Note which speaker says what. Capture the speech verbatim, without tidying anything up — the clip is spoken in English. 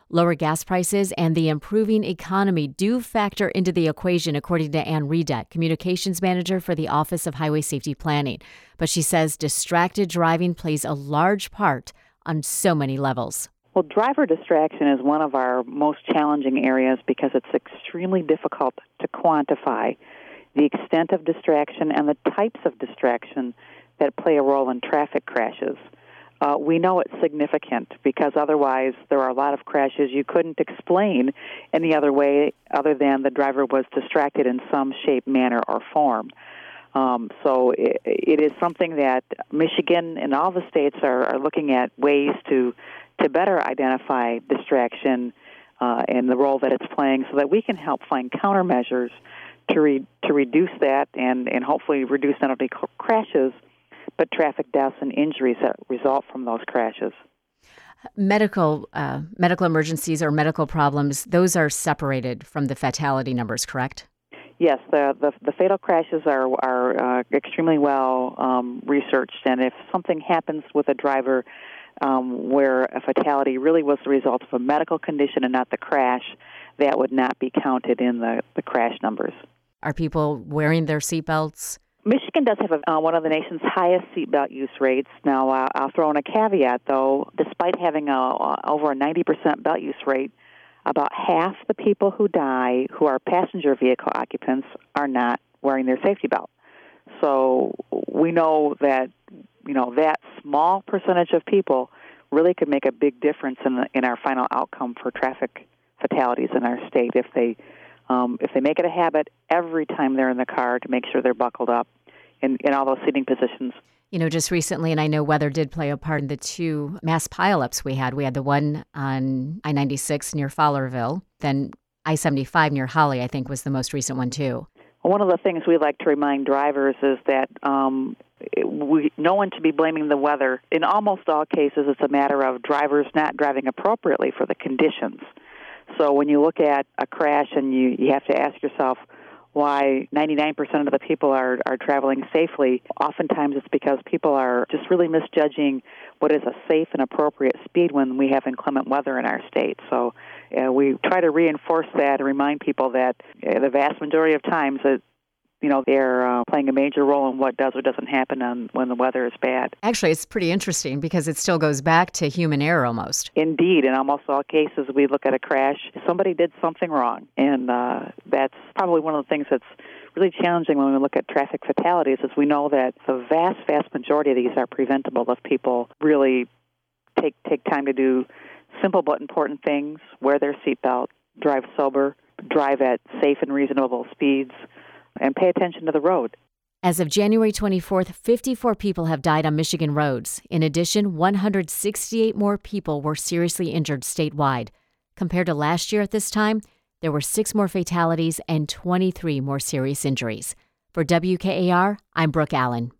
Speaker 1: Lower gas prices and the improving economy do factor into the equation, according to Ann Redet, communications manager for the Office of Highway Safety Planning. But she says distracted driving plays a large part on so many levels.
Speaker 2: Well, driver distraction is one of our most challenging areas because it's extremely difficult to quantify the extent of distraction and the types of distraction that play a role in traffic crashes. Uh, we know it's significant because otherwise there are a lot of crashes you couldn't explain any other way other than the driver was distracted in some shape, manner, or form. Um, so it, it is something that Michigan and all the states are, are looking at ways to to better identify distraction uh, and the role that it's playing so that we can help find countermeasures to re, to reduce that and, and hopefully reduce not only crashes but traffic deaths and injuries that result from those crashes.
Speaker 1: Medical uh, medical emergencies or medical problems, those are separated from the fatality numbers, correct?
Speaker 2: Yes, the the, the fatal crashes are are uh, extremely well um, researched, and if something happens with a driver um, where a fatality really was the result of a medical condition and not the crash, that would not be counted in the, the crash numbers.
Speaker 1: Are people wearing their seatbelts?
Speaker 2: Michigan does have a, uh, one of the nation's highest seatbelt use rates. Now, uh, I'll throw in a caveat, though. Despite having a, uh, over a ninety percent belt use rate, about half the people who die who are passenger vehicle occupants are not wearing their safety belt. So we know that, you know, that small percentage of people really could make a big difference in, the, in our final outcome for traffic fatalities in our state if they Um, if they make it a habit every time they're in the car to make sure they're buckled up in, in all those seating positions.
Speaker 1: You know, just recently, and I know weather did play a part in the two mass pileups we had. We had the one on I ninety-six near Fowlerville, then I seventy-five near Holly, I think, was the most recent one, too.
Speaker 2: One of the things we like to remind drivers is that um, we, no one should be blaming the weather. In almost all cases, it's a matter of drivers not driving appropriately for the conditions. So when you look at a crash and you, you have to ask yourself why ninety-nine percent of the people are, are traveling safely, oftentimes it's because people are just really misjudging what is a safe and appropriate speed when we have inclement weather in our state. So uh, we try to reinforce that and remind people that uh, the vast majority of times that you know, they're uh, playing a major role in what does or doesn't happen on, when the weather is bad.
Speaker 1: Actually, it's pretty interesting because it still goes back to human error almost.
Speaker 2: Indeed. In almost all cases, we look at a crash, somebody did something wrong. And uh, that's probably one of the things that's really challenging when we look at traffic fatalities is we know that the vast, vast majority of these are preventable if people really take, take time to do simple but important things, wear their seatbelt, drive sober, drive at safe and reasonable speeds, and pay attention to the road.
Speaker 1: As of January twenty-fourth, fifty-four people have died on Michigan roads. In addition, one hundred sixty-eight more people were seriously injured statewide. Compared to last year at this time, there were six more fatalities and twenty-three more serious injuries. For W K A R, I'm Brooke Allen.